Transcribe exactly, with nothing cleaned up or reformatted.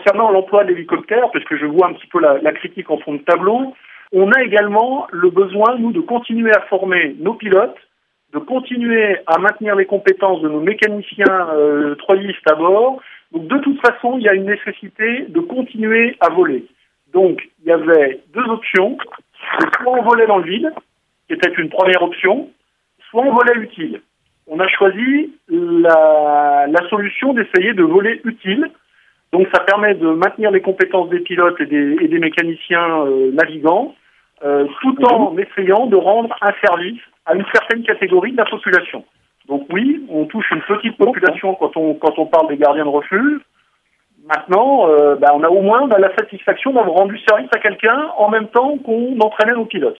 concernant l'emploi de l'hélicoptère, parce que je vois un petit peu la, la critique en fond de tableau, on a également le besoin, nous, de continuer à former nos pilotes, de continuer à maintenir les compétences de nos mécaniciens euh, troyistes à bord. Donc, de toute façon, il y a une nécessité de continuer à voler. Donc, il y avait deux options. Soit on volait dans le vide, qui était une première option, soit on volait utile. On a choisi la, la solution d'essayer de voler utile. Donc, ça permet de maintenir les compétences des pilotes et des, et des mécaniciens euh, navigants, euh, tout en essayant de rendre un service à une certaine catégorie de la population. Donc oui, on touche une petite population quand on quand on parle des gardiens de refuge. Maintenant, euh, bah, on a au moins on a la satisfaction d'avoir rendu service à quelqu'un en même temps qu'on entraînait nos pilotes.